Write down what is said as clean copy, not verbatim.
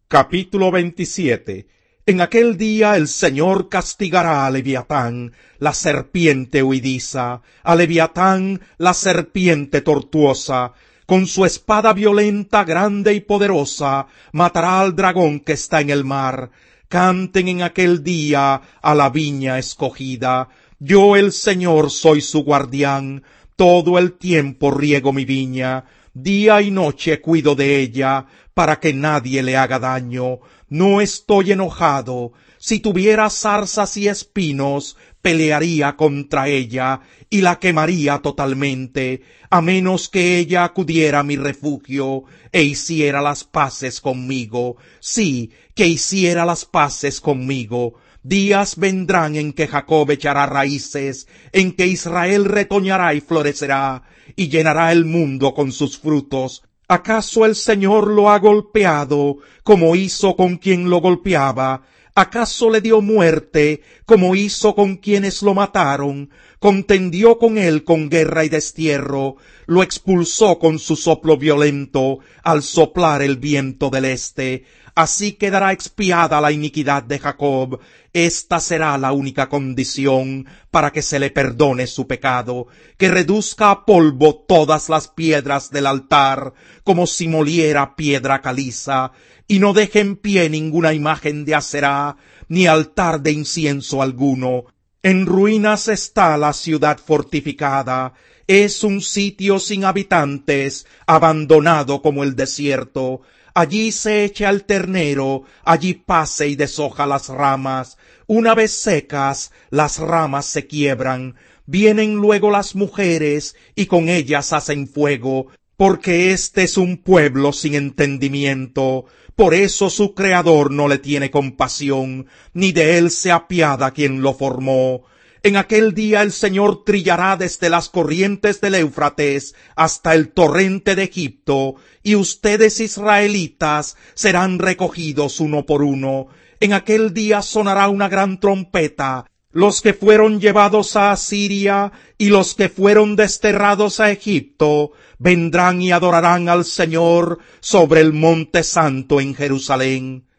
Capítulo 27. En aquel día el Señor castigará a Leviatán, la serpiente huidiza, a Leviatán, la serpiente tortuosa. Con su espada violenta, grande y poderosa, matará al dragón que está en el mar. Canten en aquel día a la viña escogida. Yo el Señor soy su guardián, todo el tiempo riego mi viña. Día y noche cuido de ella, para que nadie le haga daño. No estoy enojado. Si tuviera zarzas y espinos, pelearía contra ella, y la quemaría totalmente, a menos que ella acudiera a mi refugio, e hiciera las paces conmigo. Sí, que hiciera las paces conmigo. Días vendrán en que Jacob echará raíces, en que Israel retoñará y florecerá, y llenará el mundo con sus frutos. ¿Acaso el Señor lo ha golpeado, como hizo con quien lo golpeaba? ¿Acaso le dio muerte, como hizo con quienes lo mataron? Contendió con él con guerra y destierro, lo expulsó con su soplo violento, al soplar el viento del este. Así quedará expiada la iniquidad de Jacob. Esta será la única condición para que se le perdone su pecado, que reduzca a polvo todas las piedras del altar, como si moliera piedra caliza, y no deje en pie ninguna imagen de Aserá, ni altar de incienso alguno. En ruinas está la ciudad fortificada, es un sitio sin habitantes, abandonado como el desierto. Allí se echa el ternero, allí pase y deshoja las ramas. Una vez secas, las ramas se quiebran. Vienen luego las mujeres, y con ellas hacen fuego, porque este es un pueblo sin entendimiento. Por eso su Creador no le tiene compasión, ni de él se apiada quien lo formó. En aquel día el Señor trillará desde las corrientes del Éufrates hasta el torrente de Egipto, y ustedes israelitas serán recogidos uno por uno. En aquel día sonará una gran trompeta. Los que fueron llevados a Asiria y los que fueron desterrados a Egipto vendrán y adorarán al Señor sobre el monte santo en Jerusalén.